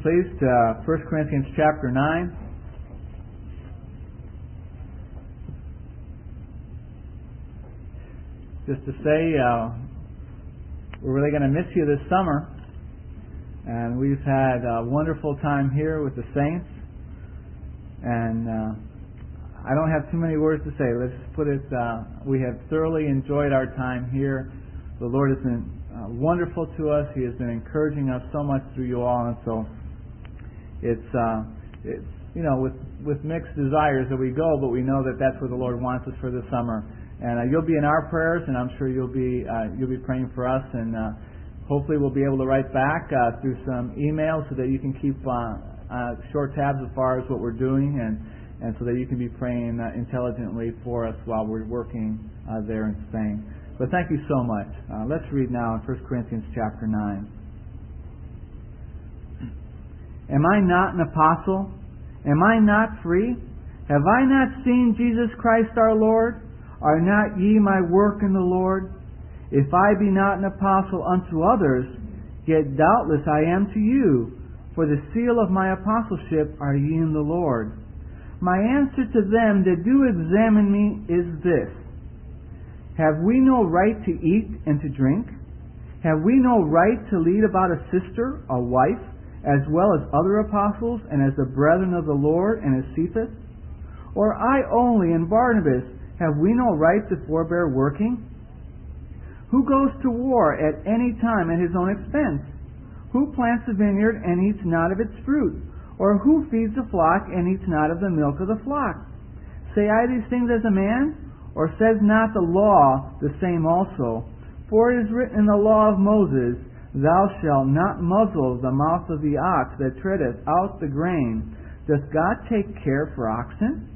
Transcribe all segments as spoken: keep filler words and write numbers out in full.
please, to uh, First Corinthians chapter nine. Just to say, uh, we're really going to miss you this summer. And we've had a wonderful time here with the saints. And uh, I don't have too many words to say. Let's just put it, uh, we have thoroughly enjoyed our time here. The Lord has been uh, wonderful to us. He has been encouraging us so much through you all. And so it's, uh, it's you know, with, with mixed desires that we go, but we know that that's where the Lord wants us for this summer. And uh, you'll be in our prayers, and I'm sure you'll be uh, you'll be praying for us. And uh, hopefully we'll be able to write back uh, through some emails so that you can keep uh, uh, short tabs as far as what we're doing, and, and so that you can be praying uh, intelligently for us while we're working uh, there in Spain. But thank you so much. Uh, let's read now in First Corinthians chapter nine. Am I not an apostle? Am I not free? Have I not seen Jesus Christ our Lord? Are not ye my work in the Lord? If I be not an apostle unto others, yet doubtless I am to you, for the seal of my apostleship are ye in the Lord. My answer to them that do examine me is this: have we no right to eat and to drink? Have we no right to lead about a sister, a wife, as well as other apostles, and as the brethren of the Lord, and as Cephas? Or I only and Barnabas, have we no right to forbear working? Who goes to war at any time at his own expense? Who plants a vineyard and eats not of its fruit? Or who feeds a flock and eats not of the milk of the flock? Say I these things as a man? Or says not the law the same also? For it is written in the law of Moses, Thou shalt not muzzle the mouth of the ox that treadeth out the grain. Doth God take care for oxen?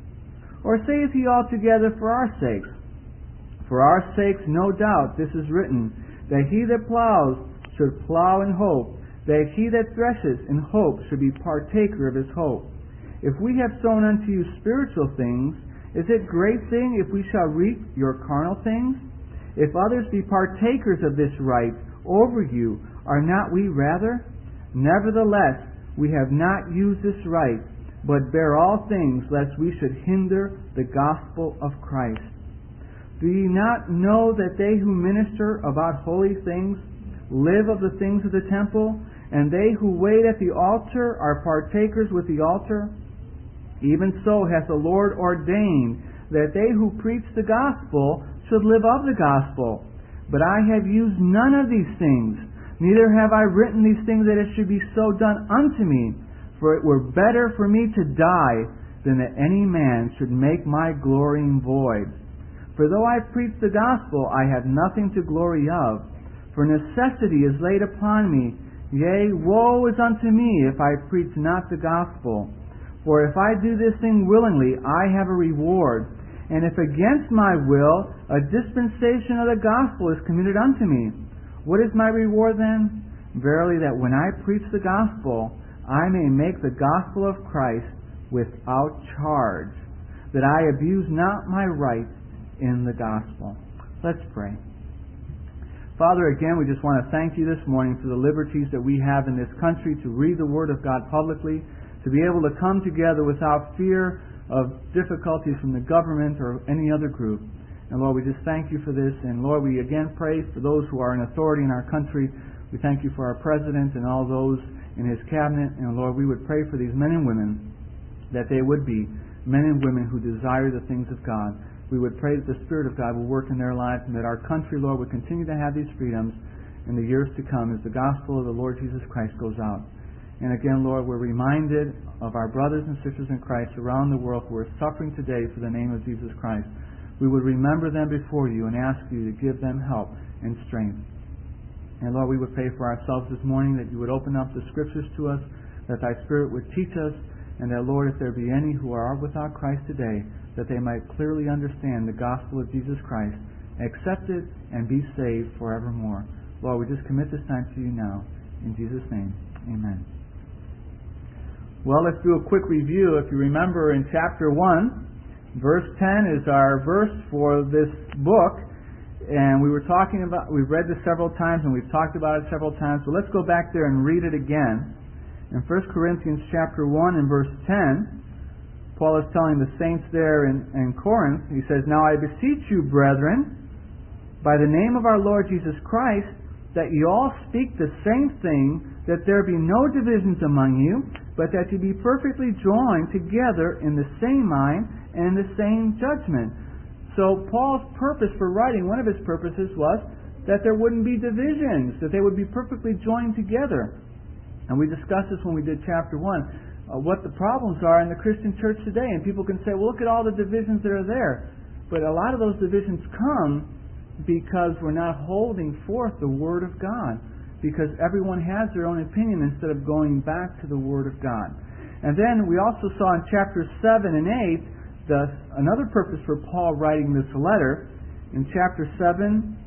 Or saith he altogether for our sakes? For our sakes, no doubt, this is written, that he that plows should plow in hope, that he that threshes in hope should be partaker of his hope. If we have sown unto you spiritual things, is it great thing if we shall reap your carnal things? If others be partakers of this right over you, are not we rather? Nevertheless, we have not used this right, but bear all things, lest we should hinder the gospel of Christ. Do ye not know that they who minister about holy things live of the things of the temple, and they who wait at the altar are partakers with the altar? Even so hath the Lord ordained that they who preach the gospel should live of the gospel. But I have used none of these things, neither have I written these things that it should be so done unto me. For it were better for me to die than that any man should make my glorying void. For though I preach the gospel, I have nothing to glory of. For necessity is laid upon me. Yea, woe is unto me if I preach not the gospel. For if I do this thing willingly, I have a reward. And if against my will, a dispensation of the gospel is committed unto me. What is my reward then? Verily, that when I preach the gospel, I may make the gospel of Christ without charge, that I abuse not my right in the gospel. Let's pray. Father, again, we just want to thank you this morning for the liberties that we have in this country to read the Word of God publicly, to be able to come together without fear of difficulties from the government or any other group. And Lord, we just thank you for this. And Lord, we again pray for those who are in authority in our country. We thank you for our President and all those in his cabinet. And Lord, we would pray for these men and women, that they would be men and women who desire the things of God. We would pray that the Spirit of God will work in their lives, and that our country, Lord, would continue to have these freedoms in the years to come as the gospel of the Lord Jesus Christ goes out. And again, Lord, we're reminded of our brothers and sisters in Christ around the world who are suffering today for the name of Jesus Christ. We would remember them before you and ask you to give them help and strength. And Lord, we would pray for ourselves this morning that you would open up the Scriptures to us, that thy Spirit would teach us, and that, Lord, if there be any who are without Christ today, that they might clearly understand the gospel of Jesus Christ, accept it, and be saved forevermore. Lord, we just commit this time to you now. In Jesus' name, amen. Well, let's do a quick review. If you remember in chapter one, verse ten is our verse for this book. And we were talking about, we've read this several times and we've talked about it several times. So let's go back there and read it again. In First Corinthians chapter one and verse ten, Paul is telling the saints there in, in Corinth, he says, "Now I beseech you, brethren, by the name of our Lord Jesus Christ, that ye all speak the same thing, that there be no divisions among you, but that ye be perfectly joined together in the same mind and in the same judgment." So Paul's purpose for writing, one of his purposes was that there wouldn't be divisions, that they would be perfectly joined together. And we discussed this when we did chapter one. Uh, what the problems are in the Christian church today. And people can say, well, look at all the divisions that are there. But a lot of those divisions come because we're not holding forth the Word of God. Because everyone has their own opinion instead of going back to the Word of God. And then we also saw in chapters seven and eight the, another purpose for Paul writing this letter. In chapter seven,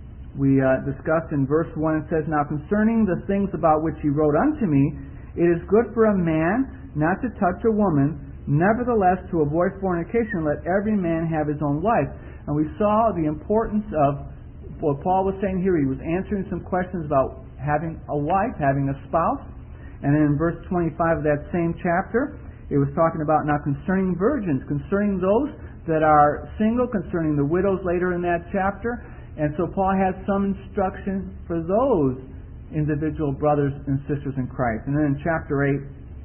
we uh, discussed in verse one, it says, "Now concerning the things about which he wrote unto me, it is good for a man not to touch a woman, nevertheless to avoid fornication, let every man have his own wife." And we saw the importance of what Paul was saying here. He was answering some questions about having a wife, having a spouse. And then in verse twenty-five of that same chapter, it was talking about now concerning virgins, concerning those that are single, concerning the widows later in that chapter. And so Paul has some instruction for those individual brothers and sisters in Christ. And then in chapter eight,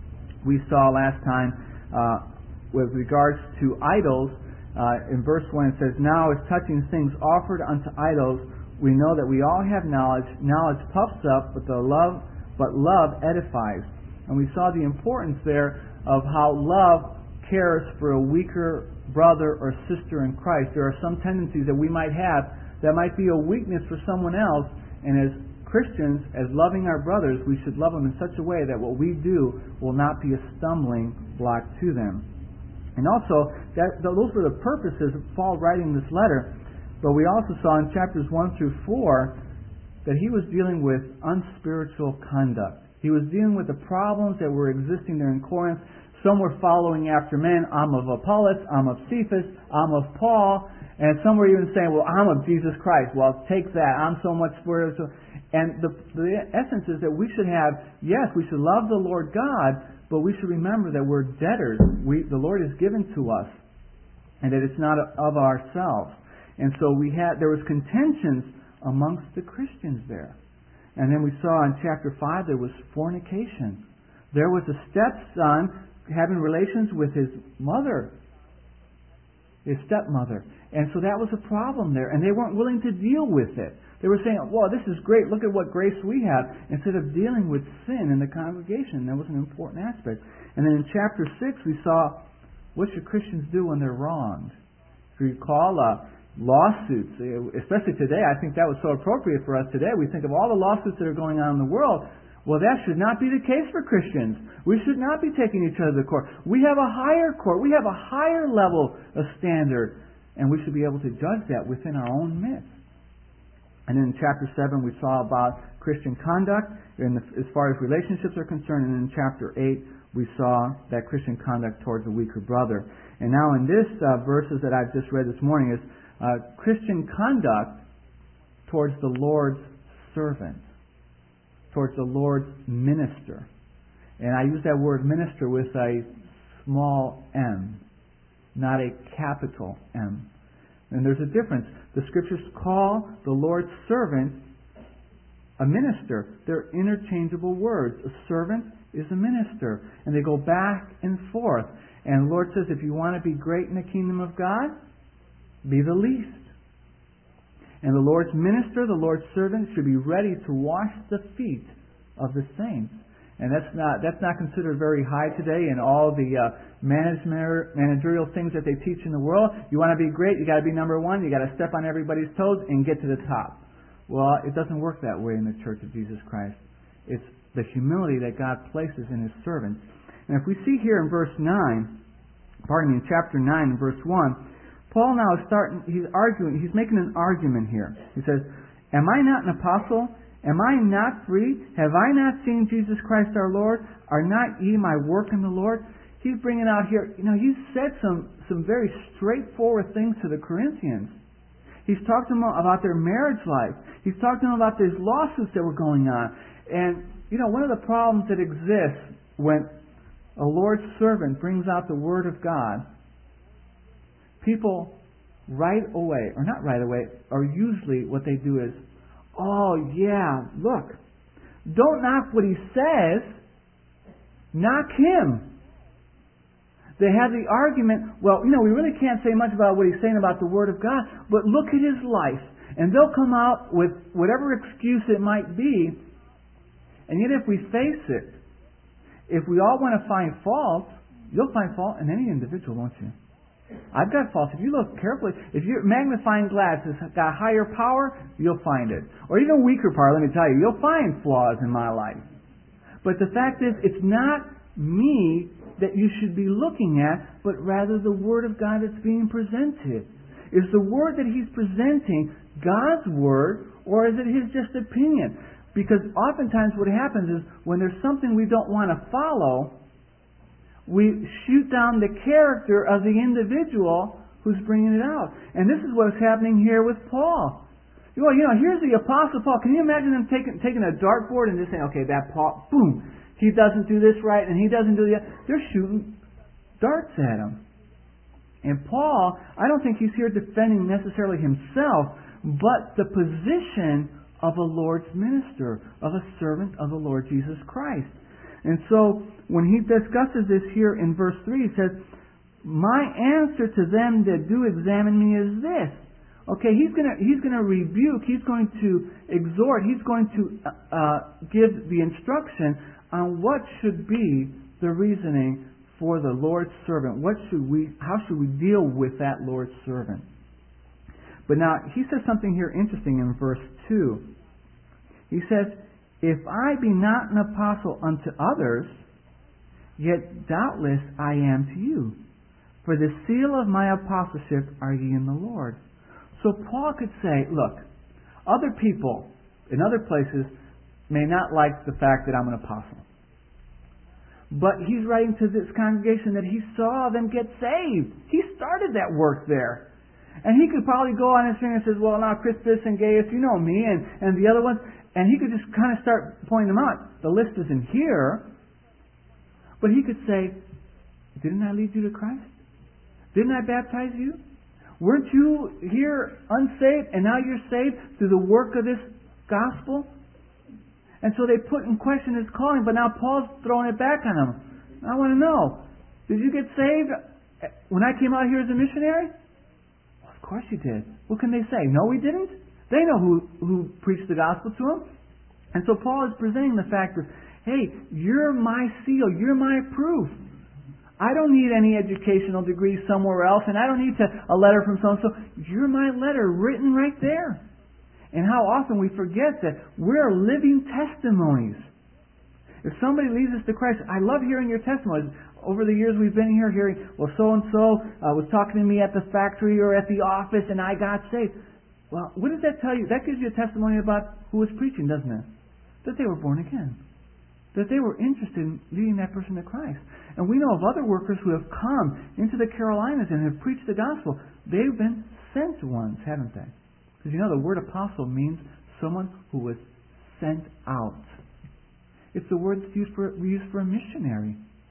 we saw last time, uh, with regards to idols, uh, in verse one it says, "Now as touching things offered unto idols, we know that we all have knowledge. Knowledge puffs up, but the love, but love edifies." And we saw the importance there of how love cares for a weaker brother or sister in Christ. There are some tendencies that we might have that might be a weakness for someone else, and as Christians, as loving our brothers, we should love them in such a way that what we do will not be a stumbling block to them. And also, that those were the purposes of Paul writing this letter. But we also saw in chapters one through four that he was dealing with unspiritual conduct. He was dealing with the problems that were existing there in Corinth. Some were following after men. I'm of Apollos, I'm of Cephas, I'm of Paul. And some were even saying, well, I'm of Jesus Christ. Well, take that. I'm so much spiritual. And the, the essence is that we should have, yes, we should love the Lord God, but we should remember that we're debtors. We, the Lord is given to us, and that it's not of ourselves. And so we had there was contentions amongst the Christians there. And then we saw in chapter five there was fornication. There was a stepson having relations with his mother, his stepmother. And so that was a problem there. And they weren't willing to deal with it. They were saying, well, this is great. Look at what grace we have. Instead of dealing with sin in the congregation. That was an important aspect. And then in chapter six, we saw, what should Christians do when they're wronged? If you recall, uh, lawsuits, especially today, I think that was so appropriate for us today. We think of all the lawsuits that are going on in the world. Well, that should not be the case for Christians. We should not be taking each other to court. We have a higher court. We have a higher level of standard. And we should be able to judge that within our own midst. And then in chapter seven, we saw about Christian conduct in the, as far as relationships are concerned. And in chapter eight, we saw that Christian conduct towards a weaker brother. And now in this uh, verses that I've just read this morning is uh, Christian conduct towards the Lord's servant, towards the Lord's minister. And I use that word minister with a small m, not a capital M. And there's a difference. The Scriptures call the Lord's servant a minister. They're interchangeable words. A servant is a minister. And they go back and forth. And the Lord says, if you want to be great in the kingdom of God, be the least. And the Lord's minister, the Lord's servant, should be ready to wash the feet of the saints. And that's not that's not considered very high today in all the uh, management, managerial things that they teach in the world. You want to be great, you got to be number one, you got to step on everybody's toes and get to the top. Well, it doesn't work that way in the Church of Jesus Christ. It's the humility that God places in His servants. And if we see here in verse nine, pardon me, in chapter nine, verse one, Paul now is starting, he's arguing, he's making an argument here. He says, am I not an apostle? Am I not free? Have I not seen Jesus Christ our Lord? Are not ye my work in the Lord? He's bringing out here, you know, he's said some, some very straightforward things to the Corinthians. He's talked to them about their marriage life. He's talked to them about these lawsuits that were going on. And you know, one of the problems that exists when a Lord's servant brings out the Word of God, people right away, or not right away, or usually what they do is, oh yeah, look, don't knock what he says, knock him. They have the argument, well, you know, we really can't say much about what he's saying about the Word of God, but look at his life. And they'll come out with whatever excuse it might be, and yet if we face it, if we all want to find fault, you'll find fault in any individual, won't you? I've got faults. If you look carefully, if your magnifying glass has got higher power, you'll find it. Or even weaker power, let me tell you, you'll find flaws in my life. But the fact is, it's not me that you should be looking at, but rather the Word of God that's being presented. Is the Word that He's presenting God's Word, or is it His just opinion? Because oftentimes what happens is, when there's something we don't want to follow, we shoot down the character of the individual who's bringing it out. And this is what's happening here with Paul. Well, you know, here's the Apostle Paul. Can you imagine them taking taking a dartboard and just saying, okay, that Paul, boom, he doesn't do this right, and he doesn't do the other. They're shooting darts at him. And Paul, I don't think he's here defending necessarily himself, but the position of a Lord's minister, of a servant of the Lord Jesus Christ. And so, when he discusses this here in verse three, he says, my answer to them that do examine me is this. Okay, he's going to he's going to rebuke, he's going to exhort, he's going to uh, give the instruction on what should be the reasoning for the Lord's servant. What should we, how should we deal with that Lord's servant? But now, he says something here interesting in verse two. He says, if I be not an apostle unto others, yet doubtless I am to you. For the seal of my apostleship are ye in the Lord. So Paul could say, look, other people in other places may not like the fact that I'm an apostle. But he's writing to this congregation that he saw them get saved. He started that work there. And he could probably go on his finger and say, well, now Crispus and Gaius, you know me, and, and the other ones. And he could just kind of start pointing them out. The list isn't here. But he could say, didn't I lead you to Christ? Didn't I baptize you? Weren't you here unsaved and now you're saved through the work of this gospel? And so they put in question his calling, but now Paul's throwing it back on him. I want to know, did you get saved when I came out here as a missionary? Well, of course you did. What can they say? No, we didn't? They know who, who preached the gospel to them. And so Paul is presenting the fact that, hey, you're my seal, you're my proof. I don't need any educational degree somewhere else, and I don't need to, a letter from so-and-so. You're my letter written right there. And how often we forget that we're living testimonies. If somebody leads us to Christ, I love hearing your testimonies. Over the years we've been here hearing, well, so-and-so uh, was talking to me at the factory or at the office, and I got saved. Well, what does that tell you? That gives you a testimony about who was preaching, doesn't it? That they were born again. That they were interested in leading that person to Christ. And we know of other workers who have come into the Carolinas and have preached the gospel. They've been sent ones, haven't they? Because you know the word apostle means someone who was sent out. It's the word that's used for, used for a missionary.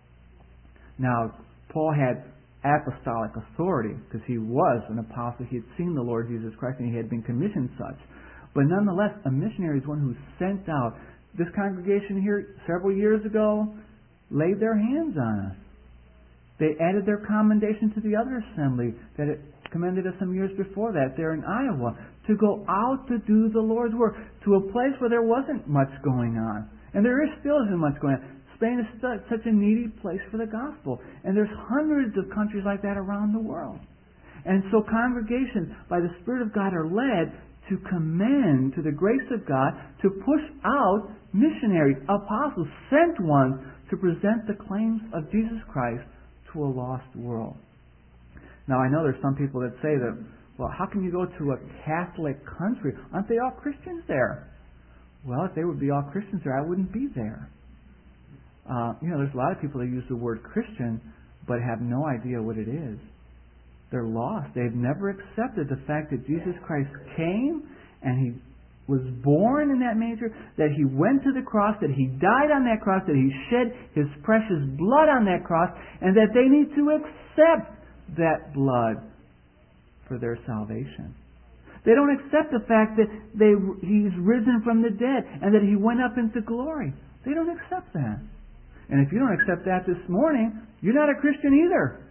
Now, Paul had apostolic authority because he was an apostle. He had seen the Lord Jesus Christ and he had been commissioned such. But nonetheless, a missionary is one who's sent out. This congregation here several years ago laid their hands on us. They added their commendation to the other assembly that it commended us some years before that there in Iowa to go out to do the Lord's work to a place where there wasn't much going on. And there is still isn't much going on. Spain is such a needy place for the gospel. And there's hundreds of countries like that around the world. And so congregations, by the Spirit of God, are led to commend to the grace of God to push out missionaries, apostles, sent ones to present the claims of Jesus Christ to a lost world. Now I know there's some people that say that, well, how can you go to a Catholic country? Aren't they all Christians there? Well, if they would be all Christians there, I wouldn't be there. Uh, you know, there's a lot of people that use the word Christian but have no idea what it is. They're lost. They've never accepted the fact that Jesus Christ came and He was born in that manger, that He went to the cross, that He died on that cross, that He shed His precious blood on that cross, and that they need to accept that blood for their salvation. They don't accept the fact that they, He's risen from the dead and that He went up into glory. They don't accept that. And if you don't accept that this morning, you're not a Christian either.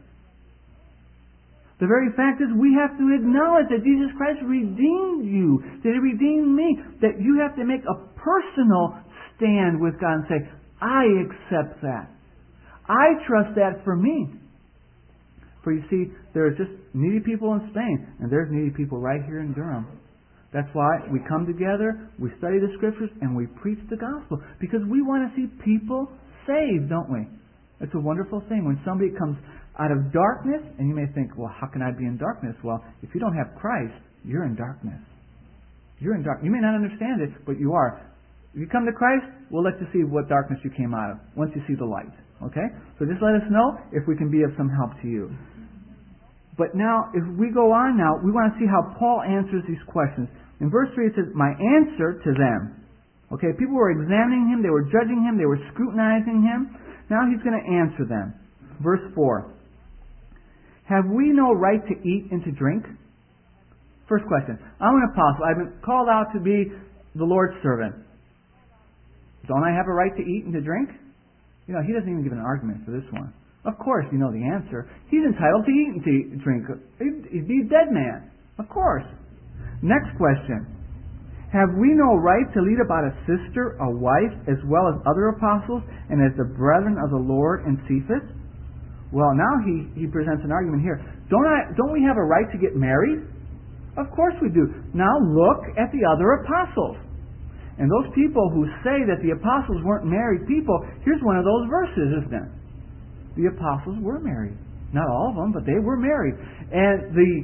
The very fact is we have to acknowledge that Jesus Christ redeemed you, that He redeemed me, that you have to make a personal stand with God and say, I accept that. I trust that for me. For you see, there are just needy people in Spain, and there's needy people right here in Durham. That's why we come together, we study the Scriptures, and we preach the gospel. Because we want to see people saved, don't we? It's a wonderful thing when somebody comes out of darkness, and you may think, well, how can I be in darkness? Well, if you don't have Christ, you're in darkness. You're in dark. You may not understand it, but you are. If you come to Christ, we'll let you see what darkness you came out of once you see the light. Okay? So just let us know if we can be of some help to you. But now, if we go on now, we want to see how Paul answers these questions. In verse three it says, my answer to them. Okay, people were examining him, they were judging him, they were scrutinizing him. Now he's going to answer them. Verse four. Have we no right to eat and to drink? First question. I'm an apostle. I've been called out to be the Lord's servant. Don't I have a right to eat and to drink? You know, he doesn't even give an argument for this one. Of course, you know the answer. He's entitled to eat and to drink. He'd be a dead man. Of course. Next question. Have we no right to lead about a sister, a wife, as well as other apostles, and as the brethren of the Lord and Cephas? Well, now he, he presents an argument here. Don't I, don't we have a right to get married? Of course we do. Now look at the other apostles. And those people who say that the apostles weren't married people, here's one of those verses, isn't it? The apostles were married. Not all of them, but they were married. And the,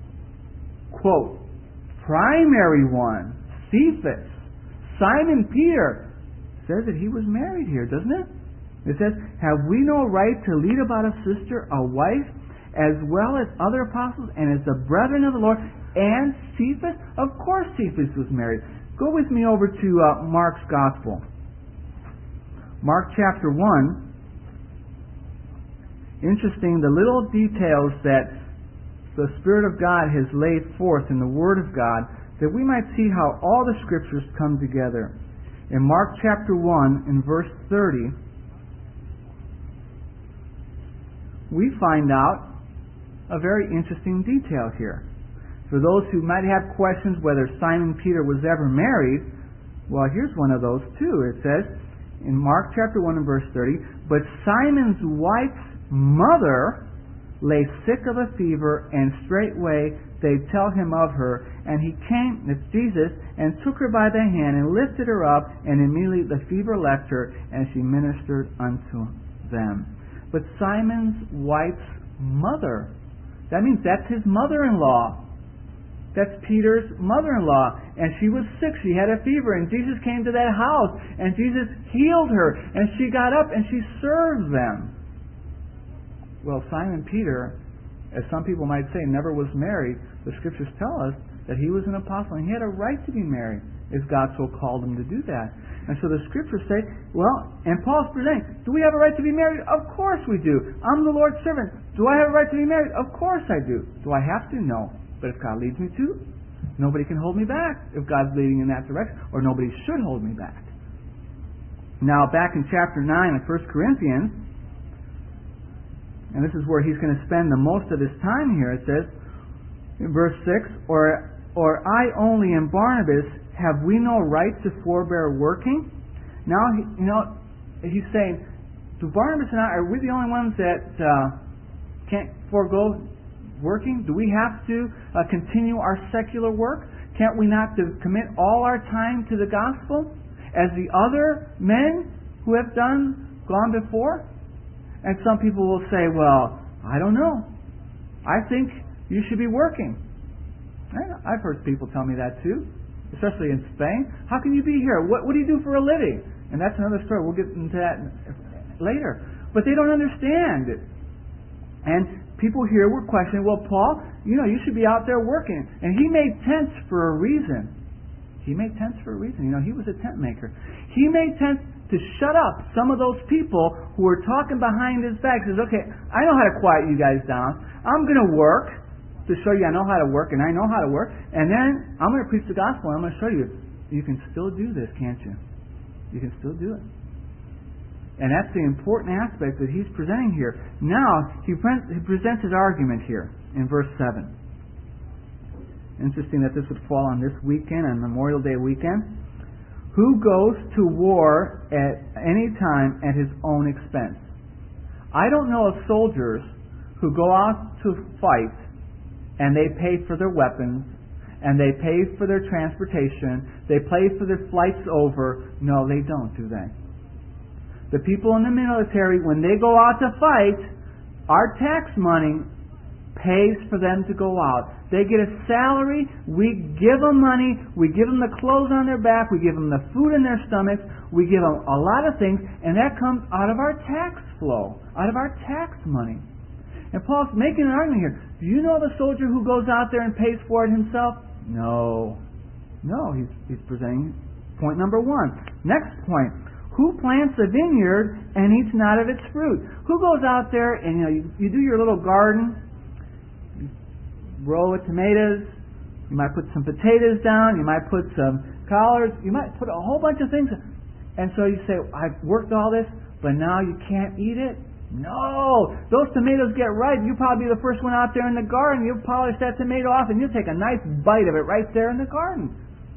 quote, primary one, Cephas, Simon Peter, says that he was married here, doesn't it? It says, have we no right to lead about a sister, a wife, as well as other apostles, and as the brethren of the Lord, and Cephas? Of course Cephas was married. Go with me over to uh, Mark's Gospel. Mark chapter one. Interesting, the little details that the Spirit of God has laid forth in the Word of God, that we might see how all the Scriptures come together. In Mark chapter one, in verse thirty, we find out a very interesting detail here. For those who might have questions whether Simon Peter was ever married, well, here's one of those too. It says in Mark chapter one and verse thirty, but Simon's wife's mother lay sick of a fever, and straightway they tell him of her. And he came, that's Jesus, and took her by the hand and lifted her up, and immediately the fever left her, and she ministered unto them. But Simon's wife's mother, that means that's his mother-in-law. That's Peter's mother-in-law. And she was sick. She had a fever. And Jesus came to that house. And Jesus healed her. And she got up and she served them. Well, Simon Peter, as some people might say, never was married. The Scriptures tell us that he was an apostle. And he had a right to be married if God so called him to do that. And so the Scriptures say, well, and Paul's presenting, do we have a right to be married? Of course we do. I'm the Lord's servant. Do I have a right to be married? Of course I do. Do I have to? No. But if God leads me to, nobody can hold me back if God's leading in that direction, or nobody should hold me back. Now, back in chapter nine of First Corinthians, and this is where he's going to spend the most of his time here, it says, in verse six, or, or I only and Barnabas, have we no right to forbear working? Now, you know, he's saying, do Barnabas and I, are we the only ones that uh, can't forego working? Do we have to uh, continue our secular work? Can't we not to commit all our time to the gospel as the other men who have done, gone before? And some people will say, well, I don't know. I think you should be working. I've heard people tell me that too, especially in Spain. How can you be here? What, what do you do for a living? And that's another story. We'll get into that later. But they don't understand it. And people here were questioning, well, Paul, you know, you should be out there working. And he made tents for a reason. He made tents for a reason. You know, he was a tent maker. He made tents to shut up some of those people who were talking behind his back. He says, okay, I know how to quiet you guys down. I'm going to work to show you I know how to work, and I know how to work. And then I'm going to preach the gospel, and I'm going to show you you can still do this, can't you? You can still do it. And that's the important aspect that he's presenting here. Now, he, pre- he presents his argument here in verse seven. Interesting that this would fall on this weekend, on Memorial Day weekend. Who goes to war at any time at his own expense? I don't know of soldiers who go out to fight and they pay for their weapons and they pay for their transportation, they pay for their flights over. No, they don't, do they? The people in the military, when they go out to fight, our tax money pays for them to go out. They get a salary, we give them money, we give them the clothes on their back, we give them the food in their stomachs, we give them a lot of things, and that comes out of our tax flow, out of our tax money. And Paul's making an argument here. Do you know the soldier who goes out there and pays for it himself? No. No, he's, he's presenting point number one. Next point. Who plants a vineyard and eats not of its fruit? Who goes out there and you know you, you do your little garden, you row with tomatoes, you might put some potatoes down, you might put some collards, you might put a whole bunch of things, and so you say, I've worked all this, but now you can't eat it? No! Those tomatoes get ripe. You'll probably be the first one out there in the garden. You'll polish that tomato off and you'll take a nice bite of it right there in the garden.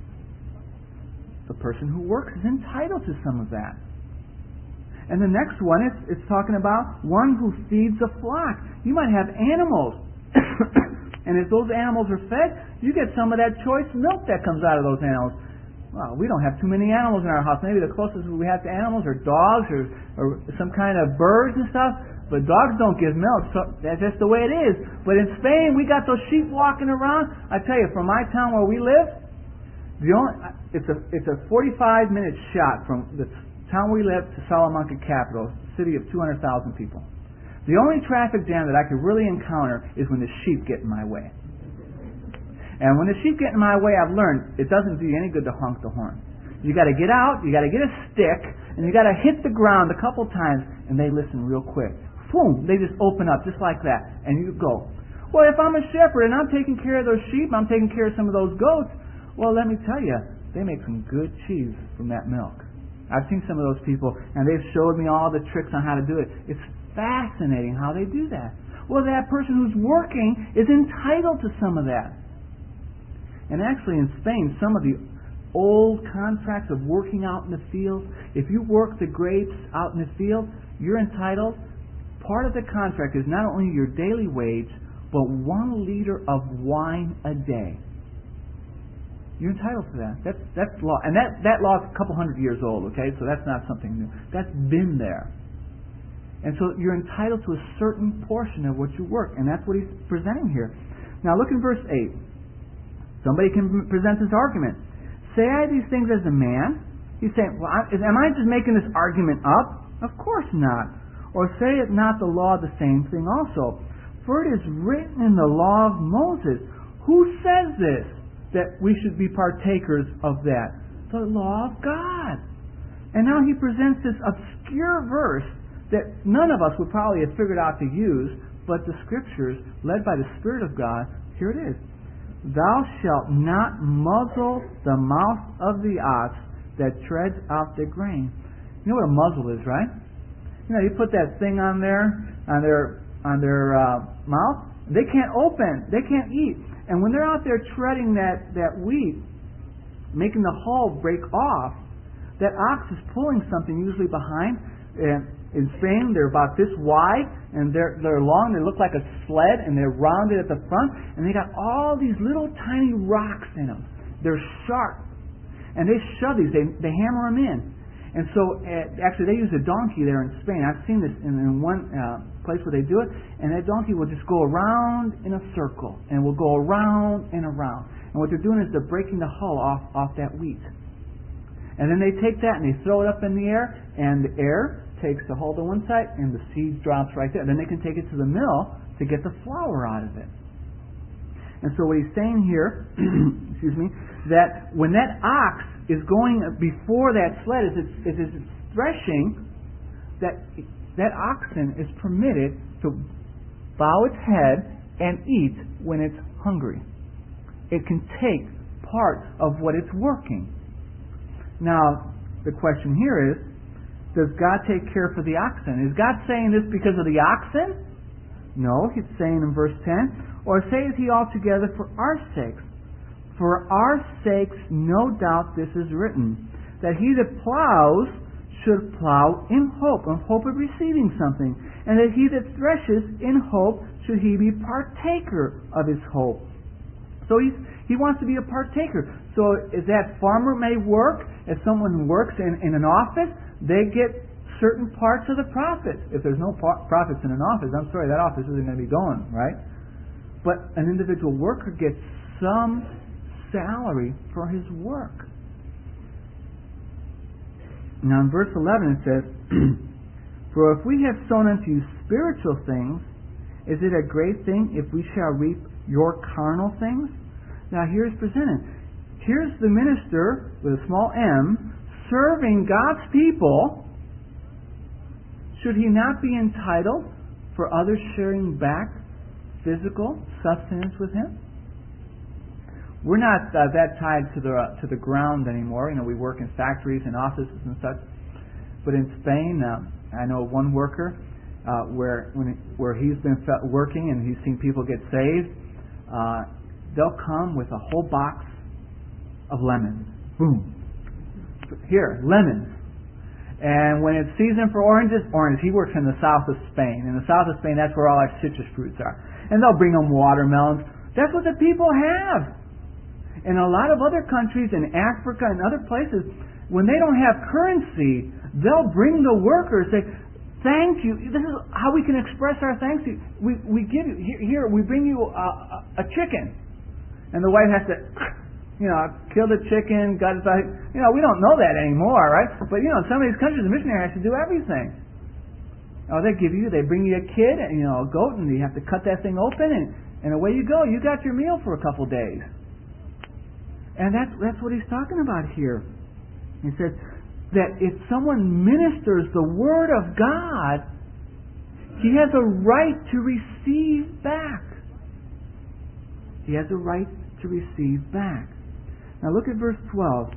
The person who works is entitled to some of that. And the next one, it's, it's talking about one who feeds a flock. You might have animals. And if those animals are fed, you get some of that choice milk that comes out of those animals. Well, we don't have too many animals in our house. Maybe the closest we have to animals are dogs or, or some kind of birds and stuff. But dogs don't give milk, so that's just the way it is. But in Spain, we got those sheep walking around. I tell you, from my town where we live, the only it's a it's a forty-five minute shot from the town we live to Salamanca capital, city of two hundred thousand people. The only traffic jam that I could really encounter is when the sheep get in my way. And when the sheep get in my way, I've learned it doesn't do you any good to honk the horn. You got to get out, you got to get a stick, and you got to hit the ground a couple times, and they listen real quick. Boom! They just open up just like that, and you go. Well, if I'm a shepherd and I'm taking care of those sheep, I'm taking care of some of those goats. Well, let me tell you, they make some good cheese from that milk. I've seen some of those people, and they've showed me all the tricks on how to do it. It's fascinating how they do that. Well, that person who's working is entitled to some of that. And actually in Spain, some of the old contracts of working out in the fields, if you work the grapes out in the field, you're entitled. Part of the contract is not only your daily wage, but one liter of wine a day. You're entitled to that. That's that's law, and that that law is a couple hundred years old. Okay, so that's not something new. That's been there, and so you're entitled to a certain portion of what you work, and that's what he's presenting here. Now look in verse eight. Somebody can present this argument. Say I these things as a man? He's saying, well, I, am I just making this argument up? Of course not. Or say it not the law the same thing also? For it is written in the law of Moses. Who says this? That we should be partakers of that? The law of God. And now he presents this obscure verse that none of us would probably have figured out to use, but the Scriptures, led by the Spirit of God, here it is. Thou shalt not muzzle the mouth of the ox that treads out the grain. You know what a muzzle is, right? You know, you put that thing on there, on their on their uh, mouth. They can't open. They can't eat. And when they're out there treading that, that wheat, making the hull break off, that ox is pulling something usually behind. And in Spain, they're about this wide, and they're they're long. They look like a sled, and they're rounded at the front, and they got all these little tiny rocks in them. They're sharp, and they shove these. They they hammer them in, and so uh, actually they use a donkey there in Spain. I've seen this in, in one uh, place where they do it, and that donkey will just go around in a circle, and will go around and around. And what they're doing is they're breaking the hull off off that wheat, and then they take that and they throw it up in the air, and the air takes the hull to one side and the seed drops right there. Then they can take it to the mill to get the flour out of it. And so what he's saying here, excuse me, that when that ox is going before that sled, as it's, as it's threshing, that that oxen is permitted to bow its head and eat when it's hungry. It can take part of what it's working. Now, the question here is, does God take care for the oxen? Is God saying this because of the oxen? No, he's saying in verse ten, or says he altogether for our sakes? For our sakes, no doubt this is written, that he that plows should plow in hope, in hope of receiving something, and that he that threshes in hope should he be partaker of his hope. So he's, he wants to be a partaker. So as that farmer may work, as someone who works in, in an office, they get certain parts of the profits. If there's no profits in an office, I'm sorry, that office isn't going to be going, right? But an individual worker gets some salary for his work. Now in verse eleven it says, For if we have sown unto you spiritual things, is it a great thing if we shall reap your carnal things? Now here's presented. Here's the minister with a small m serving God's people. Should he not be entitled for others sharing back physical sustenance with him? We're not uh, that tied to the uh, to the ground anymore. You know, we work in factories and offices and such. But in Spain, uh, I know one worker uh, where when it, where he's been working and he's seen people get saved. Uh, they'll come with a whole box of lemons. Boom. Here, lemons. And when it's season for oranges, oranges. He works in the south of Spain. In the south of Spain, that's where all our citrus fruits are. And they'll bring them watermelons. That's what the people have. In a lot of other countries, in Africa and other places, when they don't have currency, they'll bring the workers, say, thank you. This is how we can express our thanks to you. We, we give you, here, here we bring you a, a, a chicken. And the wife has to, you know, kill the chicken, gut it out. You know, we don't know that anymore, right? But, you know, in some of these countries, the missionary has to do everything. Oh, they give you, they bring you a kid, and, you know, a goat, and you have to cut that thing open, and, and away you go. You got your meal for a couple days. And that's, that's what he's talking about here. He says that if someone ministers the Word of God, he has a right to receive back. He has a right to receive back. Now look at verse twelve.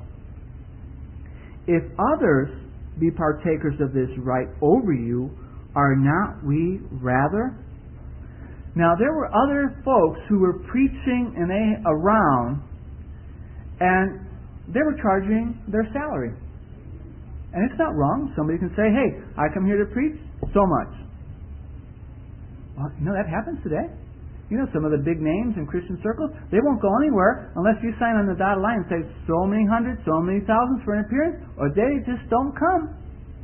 If others be partakers of this right over you, are not we rather? Now there were other folks who were preaching and they around, and they were charging their salary. And it's not wrong. Somebody can say, hey, I come here to preach so much. Well, you know, that happens today. You know, some of the big names in Christian circles, they won't go anywhere unless you sign on the dotted line and say so many hundreds, so many thousands for an appearance, or they just don't come.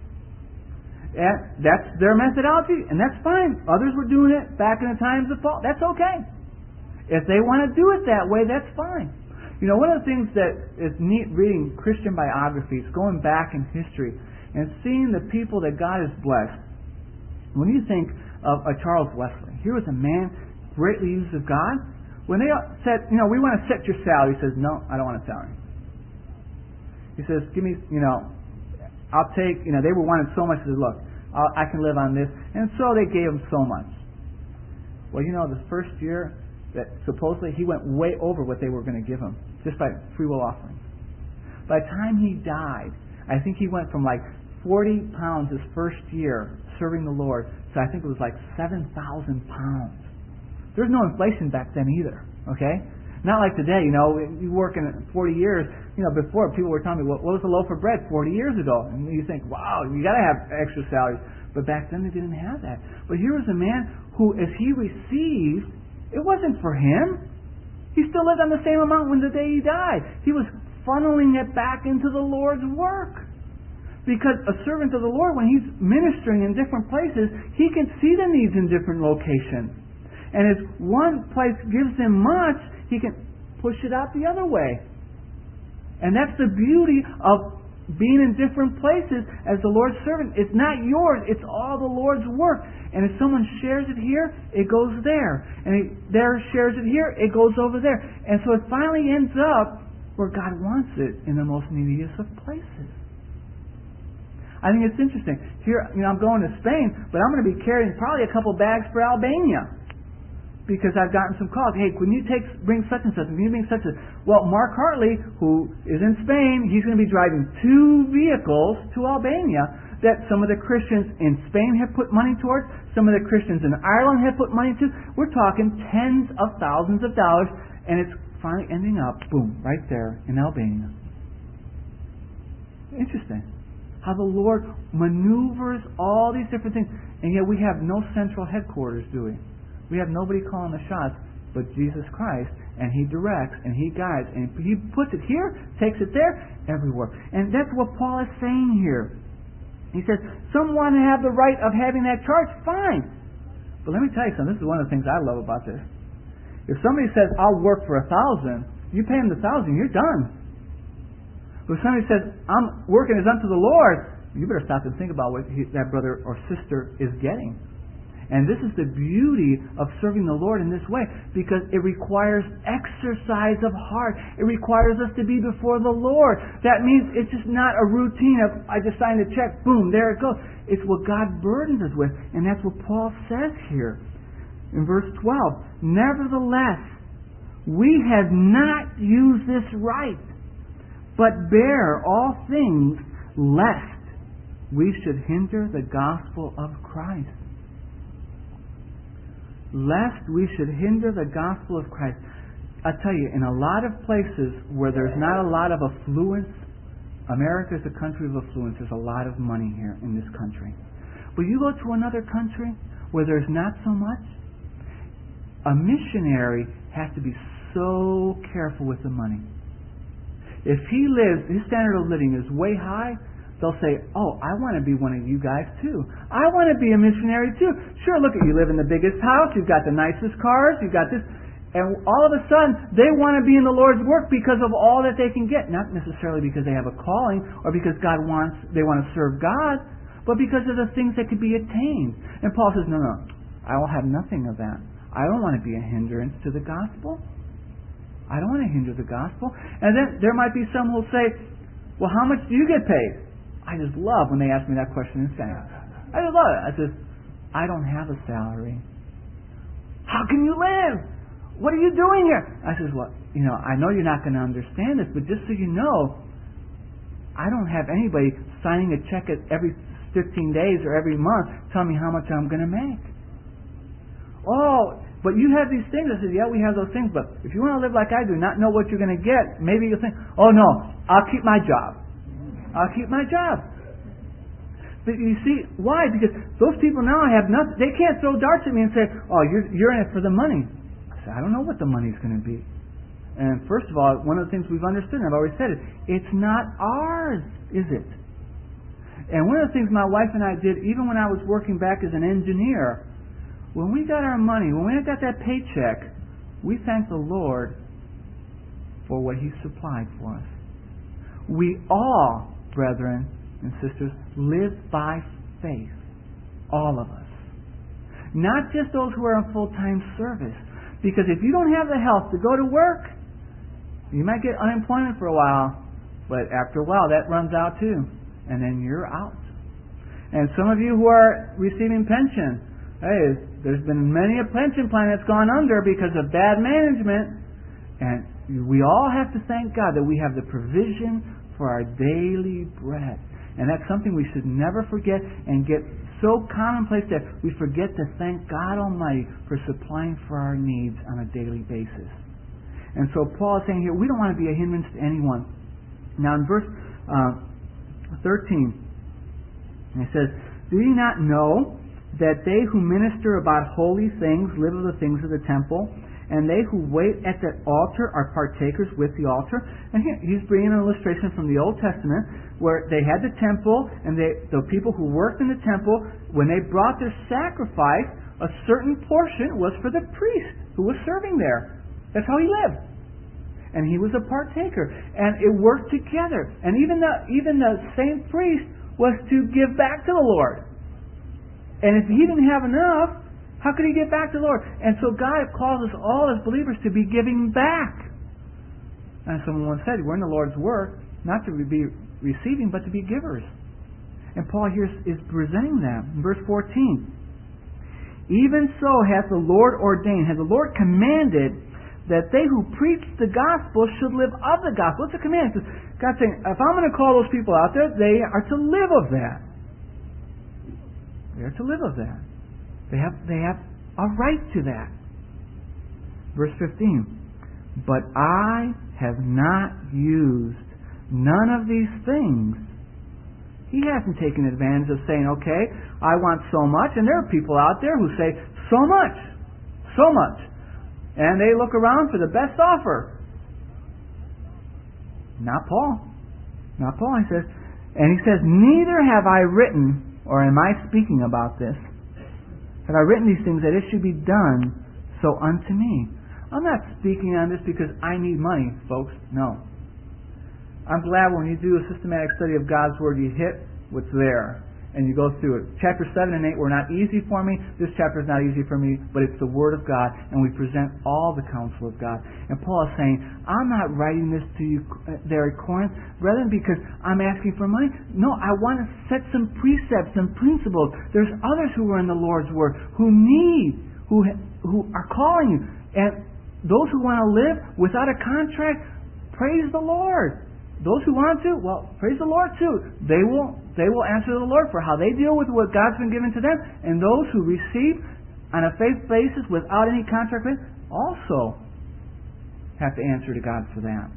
And that's their methodology, and that's fine. Others were doing it back in the times of Paul. That's okay. If they want to do it that way, that's fine. You know, one of the things that is neat reading Christian biographies, going back in history, and seeing the people that God has blessed. When you think of a Charles Wesley, here was a man greatly used of God. When they said, you know, we want to set your salary, he says, no, I don't want a salary. He says, give me, you know, I'll take, you know, they were wanted so much. He said, look, I'll, I can live on this. And so they gave him so much. Well, you know, the first year that supposedly he went way over what they were going to give him, just by free will offerings. By the time he died, I think he went from like forty pounds his first year serving the Lord to I think it was like seven thousand pounds. There's no inflation back then either, okay? Not like today, you know, you work in forty years, you know, before people were telling me, what, what was a loaf of bread forty years ago? And you think, wow, you got to have extra salaries. But back then they didn't have that. But here was a man who, as he received, it wasn't for him. He still lived on the same amount when the day he died. He was funneling it back into the Lord's work. Because a servant of the Lord, when he's ministering in different places, he can see the needs in different locations. And if one place gives him much, he can push it out the other way. And that's the beauty of being in different places as the Lord's servant. It's not yours. It's all the Lord's work. And if someone shares it here, it goes there. And he, there shares it here, it goes over there. And so it finally ends up where God wants it, in the most neediest of places. I think it's interesting. Here, you know, I'm going to Spain, but I'm going to be carrying probably a couple bags for Albania, because I've gotten some calls. Hey, can you take bring such and such? Can you bring such and such? Well, Mark Hartley, who is in Spain, he's going to be driving two vehicles to Albania that some of the Christians in Spain have put money towards, some of the Christians in Ireland have put money to. We're talking tens of thousands of dollars, and it's finally ending up, boom, right there in Albania. Interesting. How the Lord maneuvers all these different things, and yet we have no central headquarters, do we? We have nobody calling the shots but Jesus Christ, and He directs, and He guides, and He puts it here, takes it there, everywhere. And that's what Paul is saying here. He says, some want to have the right of having that charge, fine. But let me tell you something, this is one of the things I love about this. If somebody says, I'll work for a thousand, you pay them the thousand, you're done. But if somebody says, I'm working as unto the Lord, you better stop and think about what he, that brother or sister is getting. And this is the beauty of serving the Lord in this way, because it requires exercise of heart. It requires us to be before the Lord. That means it's just not a routine of, I just signed a check, boom, there it goes. It's what God burdens us with, and that's what Paul says here. In verse twelve, nevertheless, we have not used this right, but bear all things, lest we should hinder the gospel of Christ. Lest we should hinder the gospel of Christ. I tell you, in a lot of places where there's not a lot of affluence, America is a country of affluence. There's a lot of money here in this country. But you go to another country where there's not so much, a missionary has to be so careful with the money. If he lives, his standard of living is way high, they'll say, oh, I want to be one of you guys too. I want to be a missionary too. Sure, look at you, live in the biggest house, you've got the nicest cars, you've got this. And all of a sudden, they want to be in the Lord's work because of all that they can get. Not necessarily because they have a calling or because God wants, they want to serve God, but because of the things that could be attained. And Paul says, no, no, I will have nothing of that. I don't want to be a hindrance to the gospel. I don't want to hinder the gospel. And then there might be some who will say, well, how much do you get paid? I just love when they ask me that question in Spain. I just love it. I says, I don't have a salary. How can you live? What are you doing here? I says, well, you know, I know you're not going to understand this, but just so you know, I don't have anybody signing a check at every fifteen days or every month telling me how much I'm going to make. Oh, but you have these things. I said, yeah, we have those things, but if you want to live like I do, not know what you're going to get, maybe you'll think, oh no, I'll keep my job. I'll keep my job. But you see, why? Because those people now have nothing. They can't throw darts at me and say, oh, you're, you're in it for the money. I said, I don't know what the money's going to be. And first of all, one of the things we've understood, and I've always said it, it's not ours, is it? And one of the things my wife and I did, even when I was working back as an engineer, when we got our money, when we got that paycheck, we thanked the Lord for what He supplied for us. We all, brethren and sisters, live by faith. All of us. Not just those who are in full-time service. Because if you don't have the health to go to work, you might get unemployment for a while, but after a while that runs out too. And then you're out. And some of you who are receiving pension, hey, there's been many a pension plan that's gone under because of bad management. And we all have to thank God that we have the provision for our daily bread. And that's something we should never forget and get so commonplace that we forget to thank God Almighty for supplying for our needs on a daily basis. And so Paul is saying here, we don't want to be a hindrance to anyone. Now in verse uh, thirteen, it says, do you not know that they who minister about holy things live of the things of the temple, and they who wait at the altar are partakers with the altar? And here, he's bringing an illustration from the Old Testament where they had the temple, and they, the people who worked in the temple, when they brought their sacrifice, a certain portion was for the priest who was serving there. That's how he lived. and he was a partaker, and it worked together. And even the even the same priest was to give back to the Lord. And if he didn't have enough, how could he give back to the Lord? And so God calls us all as believers to be giving back. And someone once said, we're in the Lord's work, not to be receiving, but to be givers. And Paul here is presenting that. In verse fourteen, even so hath the Lord ordained, hath the Lord commanded, that they who preach the gospel should live of the gospel. It's a command. God's saying, if I'm going to call those people out there, they are to live of that. They are to live of that. They have they have a right to that. Verse fifteen. But I have not used none of these things. He hasn't taken advantage of saying, okay, I want so much, and there are people out there who say, so much, so much. And they look around for the best offer. Not Paul. Not Paul, he says. And he says, neither have I written, or am I speaking about this, have I written these things that it should be done so unto me. I'm not speaking on this because I need money, folks. No. I'm glad when you do a systematic study of God's Word, you hit what's there and you go through it. Chapter seven and eight were not easy for me. This chapter is not easy for me, but it's the Word of God, and we present all the counsel of God. And Paul is saying, I'm not writing this to you there at Corinth, rather than because I'm asking for money. No, I want to set some precepts, some principles. There's others who are in the Lord's Word who need, who who are calling you. And those who want to live without a contract, praise the Lord. Those who want to, well, praise the Lord too. They will they will answer the Lord for how they deal with what God's been given to them. And those who receive on a faith basis without any contract also have to answer to God for that.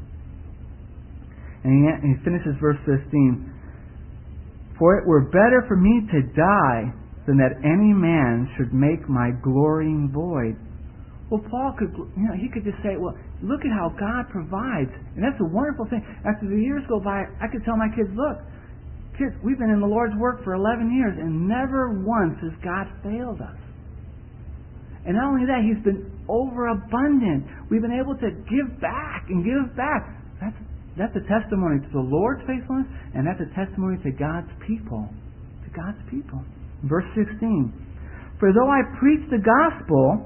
And he, and he finishes verse fifteen. For it were better for me to die than that any man should make my glorying void. Well, Paul could, you know, he could just say, well, look at how God provides. And that's a wonderful thing. After the years go by, I could tell my kids, look, kids, we've been in the Lord's work for eleven years, and never once has God failed us. And not only that, He's been overabundant. We've been able to give back and give back. That's, that's a testimony to the Lord's faithfulness, and that's a testimony to God's people. To God's people. Verse sixteen. For though I preach the gospel,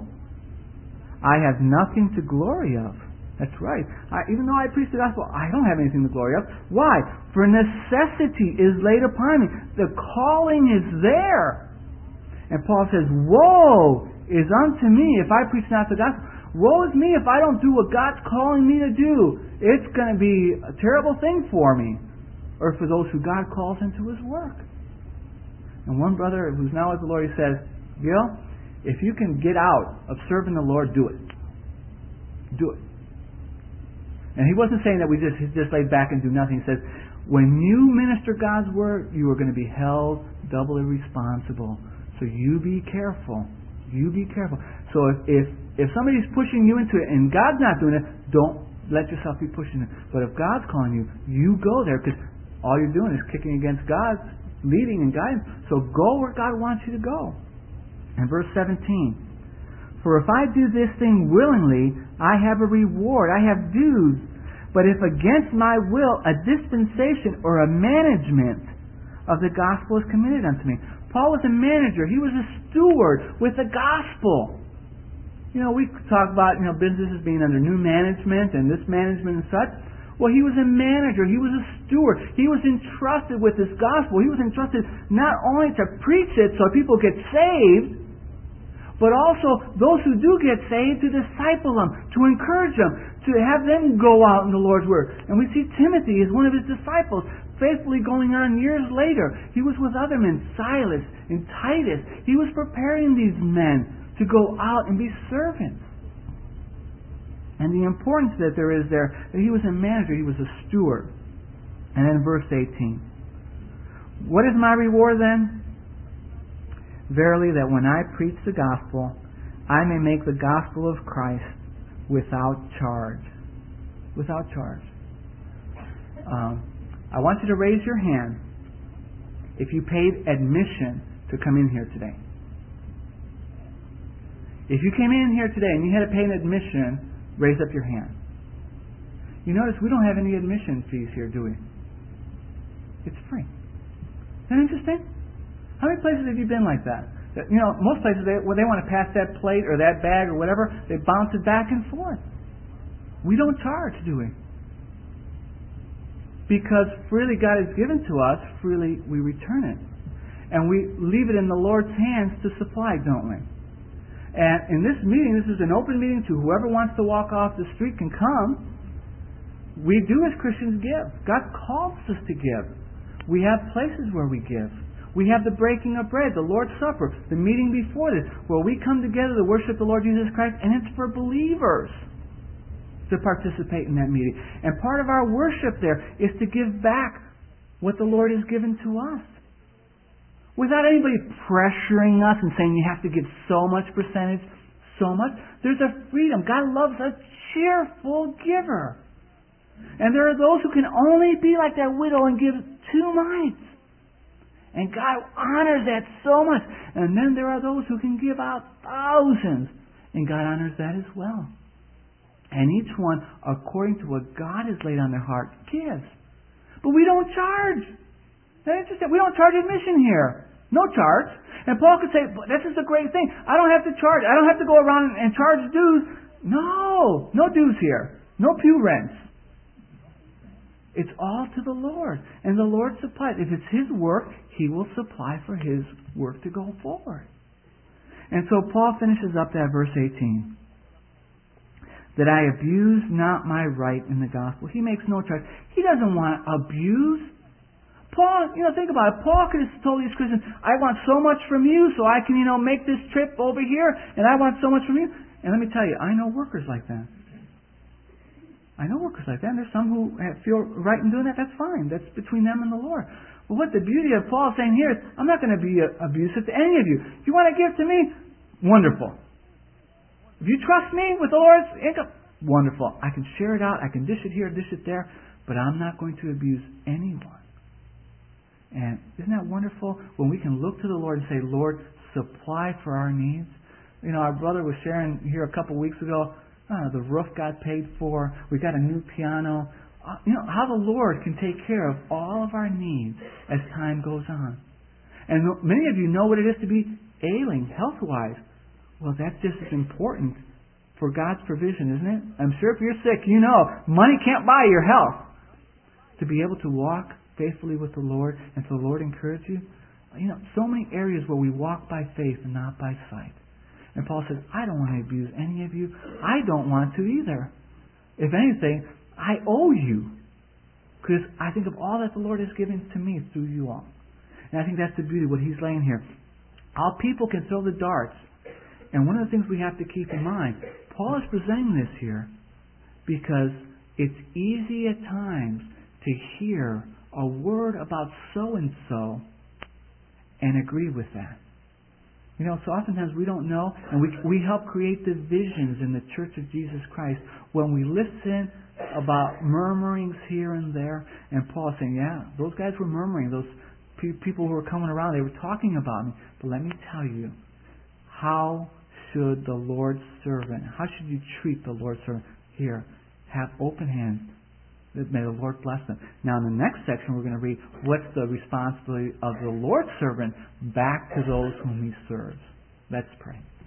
I have nothing to glory of. That's right. I, even though I preach the gospel, I don't have anything to glory of. Why? For necessity is laid upon me. The calling is there. And Paul says, woe is unto me if I preach not the gospel. Woe is me if I don't do what God's calling me to do. It's going to be a terrible thing for me. Or for those who God calls into His work. And one brother who's now with the Lord, he says, Gil, if you can get out of serving the Lord, do it. Do it. And he wasn't saying that we just just lay back and do nothing. He says, when you minister God's Word, you are going to be held doubly responsible. So you be careful. You be careful. So if, if, if somebody's pushing you into it and God's not doing it, don't let yourself be pushing it. But if God's calling you, you go there, because all you're doing is kicking against God's leading and guidance. So go where God wants you to go. And verse seventeen, for if I do this thing willingly, I have a reward, I have dues. But if against my will a dispensation or a management of the gospel is committed unto me. Paul was a manager, he was a steward with the gospel. You know, we talk about, you know, businesses being under new management and this management and such. Well, he was a manager, he was a steward, he was entrusted with this gospel. He was entrusted not only to preach it so people get saved, but also those who do get saved to disciple them, to encourage them, to have them go out in the Lord's Word. And we see Timothy as one of his disciples, faithfully going on years later. He was with other men, Silas and Titus. He was preparing these men to go out and be servants. And the importance that there is there, that he was a manager, he was a steward. And then verse eighteen. What is my reward then? Verily, that when I preach the gospel, I may make the gospel of Christ without charge. Without charge. Um, I want you to raise your hand if you paid admission to come in here today. If you came in here today and you had to pay an admission, raise up your hand. You notice we don't have any admission fees here, do we? It's free. Isn't that interesting? How many places have you been like that? That, you know, most places, they, when they want to pass that plate or that bag or whatever, they bounce it back and forth. We don't charge, do we? Because freely God has given to us, freely we return it. And we leave it in the Lord's hands to supply, don't we? And in this meeting, this is an open meeting to whoever wants to walk off the street can come. We do as Christians give. God calls us to give. We have places where we give. We have the breaking of bread, the Lord's Supper, the meeting before this, where we come together to worship the Lord Jesus Christ, and it's for believers to participate in that meeting. And part of our worship there is to give back what the Lord has given to us. Without anybody pressuring us and saying you have to give so much percentage, so much. There's a freedom. God loves a cheerful giver. And there are those who can only be like that widow and give two mites. And God honors that so much. And then there are those who can give out thousands. And God honors that as well. And each one, according to what God has laid on their heart, gives. But we don't charge. That's interesting. We don't charge admission here. No charge. And Paul could say, this is a great thing. I don't have to charge. I don't have to go around and charge dues. No. No dues here. No pew rents. It's all to the Lord. And the Lord supplies. If it's His work, He will supply for His work to go forward. And so Paul finishes up that verse eighteen. That I abuse not my right in the gospel. He makes no charge. He doesn't want to abuse. Paul, you know, think about it. Paul could have told these Christians, I want so much from you so I can, you know, make this trip over here, and I want so much from you. And let me tell you, I know workers like that. I know workers like that, and there's some who feel right in doing that. That's fine. That's between them and the Lord. But what the beauty of Paul saying here is, I'm not going to be abusive to any of you. If you want to give to me, wonderful. If you trust me with the Lord's income, wonderful. I can share it out. I can dish it here, dish it there. But I'm not going to abuse anyone. And isn't that wonderful when we can look to the Lord and say, Lord, supply for our needs? You know, our brother was sharing here a couple weeks ago, uh, the roof got paid for. We got a new piano. Uh, you know, how the Lord can take care of all of our needs as time goes on. And many of you know what it is to be ailing, health-wise. Well, that's just as important for God's provision, isn't it? I'm sure if you're sick, you know, money can't buy your health. To be able to walk faithfully with the Lord and so the Lord encourage you. You know, so many areas where we walk by faith and not by sight. And Paul says, I don't want to abuse any of you. I don't want to either. If anything, I owe you. Because I think of all that the Lord has given to me through you all. And I think that's the beauty of what he's laying here. Our people can throw the darts. And one of the things we have to keep in mind, Paul is presenting this here because it's easy at times to hear a word about so-and-so and agree with that. You know, so oftentimes we don't know, and we we help create divisions in the Church of Jesus Christ when we listen about murmurings here and there. And Paul saying, yeah, those guys were murmuring. Those pe- people who were coming around, they were talking about me. But let me tell you, how should the Lord's servant, how should you treat the Lord's servant here? Have open hands. May the Lord bless them. Now in the next section we're going to read what's the responsibility of the Lord's servant back to those whom he serves. Let's pray.